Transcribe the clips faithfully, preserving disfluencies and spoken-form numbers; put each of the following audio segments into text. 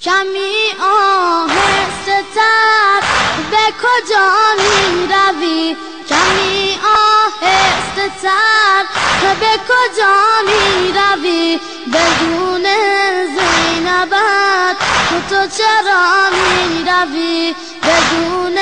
کمی آهسته تر به کجا می روی؟ کمی آهسته تر به کجا می روی؟ بدون زینبت تو چرا می روی؟ بدون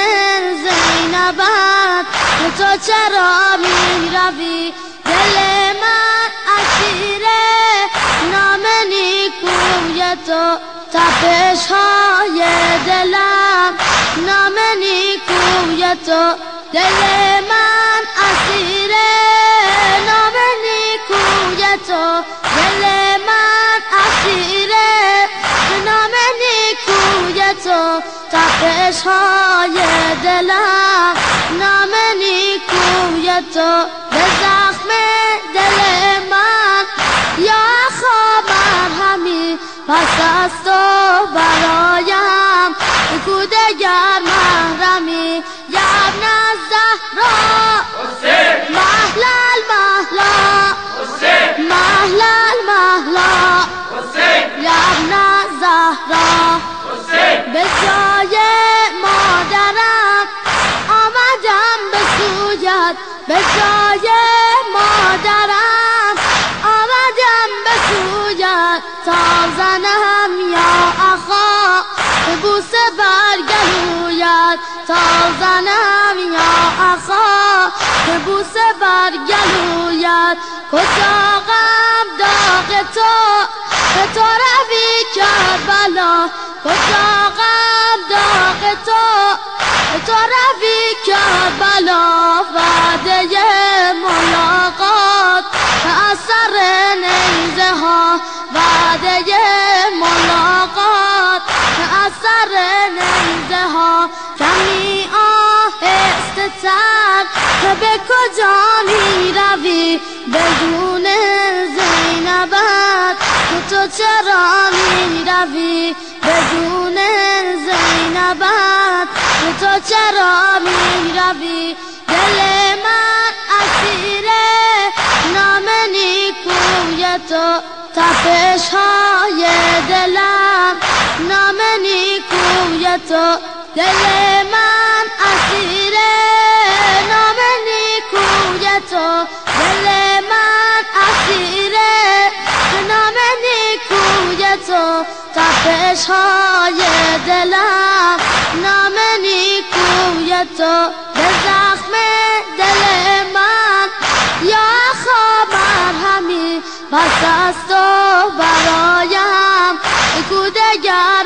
زینبت تو چرا می روی؟ دل من اسیر نام نیکوی تو، تپش های دلم نام نیکوی تو. دل من اسیر نام نیکوی تو، دل من اسیر نام نیکوی تو. تپش های دلم نام نیکوی تو. به زخم دل من یا خبر همی، پس از تو برایم کو دگر محرمی. یا ابن الزهرا محل المحلا، محل المحلا. یا ابن الزهرا به جای مادرم آمدم به سویت، به جای مادرم آمدم به سویت. تا زنم یا اخا بوسه بر گلویت، تا زنم یا اخا بوسه بر گلویت. کجا غم داغ تو تو روی کربلا، کجا غم داغ تو تو روی کربلا. وعده ملاقات از سر نیزه ها، وعده ملاقات از سر نیزه ها. کمی آهسته تر به کجا می روی؟ بدون زینبت تو چرا می روی؟ بدون زینبت تو چرا می روی؟ دل من اسیر نام نیکوی تو، تپش های دلم نام نیکوی تو. دل من اسیر نام نیکوی تو، دل من اسیر نام نیکوی تو. تپش های دلم نام نیکوی تو. به زخم دل من یا خبر همی، پس از تو برایم کو دگر